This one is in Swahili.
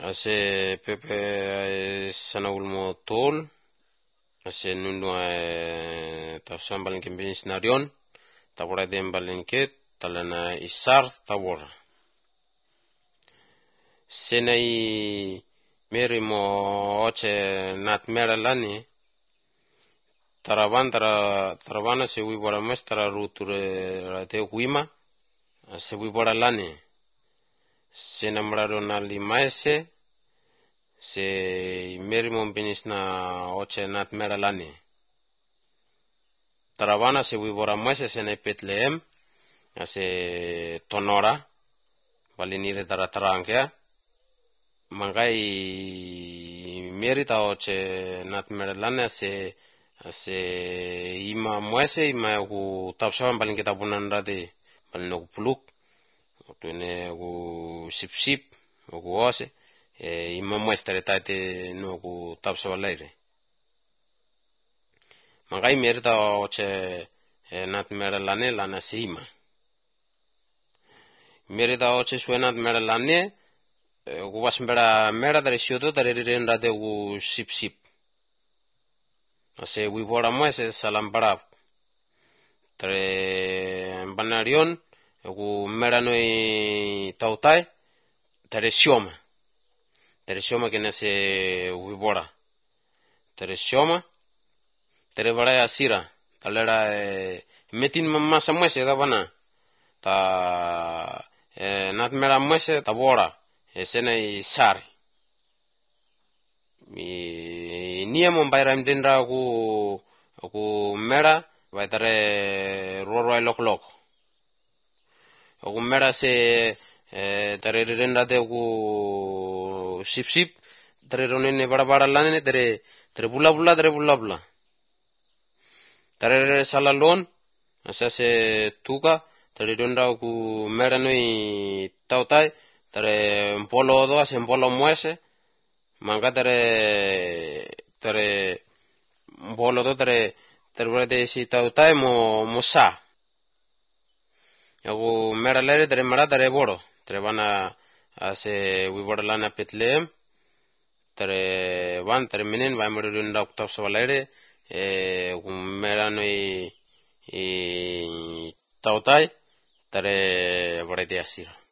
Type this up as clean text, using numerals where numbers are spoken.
ase pepe sana ulmo tol ase nunu tafsambalin kembinis narion tabora dembalin ke talana isar tabora senai meri mo oche nat meralani taravana se wibora mes tara ruture rate huima se wibora lani senamraro na limaese se meri mo binis na oche nat meralani taravana se wibora mes se na Bethlehem ase tonora balinire taratarangkea mangai meri ta oche nat meralani ase ima moese ima ku tapsaban balin kita punan rade balin ku puluk tuene ku sip ku ose ima moese tate no ku tapsabalaire mangai meri ta oche nat meralani lana seima meri ta oche suenat meralani ku wasmbera mera dari sioto dari rende ku sip ase wibora moese salam barap tre banarion ku meranoi tautai tere sioma kena se wibora tere sioma tere bara asira talera metin masa moese da bana ta nat mera moese tabora esena isari mi nia mombayram dendra ku mera vaitare roro loklok ku mera se tare renda de ku sip tare ronene bara lane tare bula tare salalon asa se tuka tare denda ku mera noi tautai tare polo do ase polo moese manga tare bolo to tare brade si tautai mo sa aku mera lere tare mara tare boro tare bana ase wibora lana Bethlehem tare menen vai mero rinda uktap sabalere ku mera noi tautai tare brade asira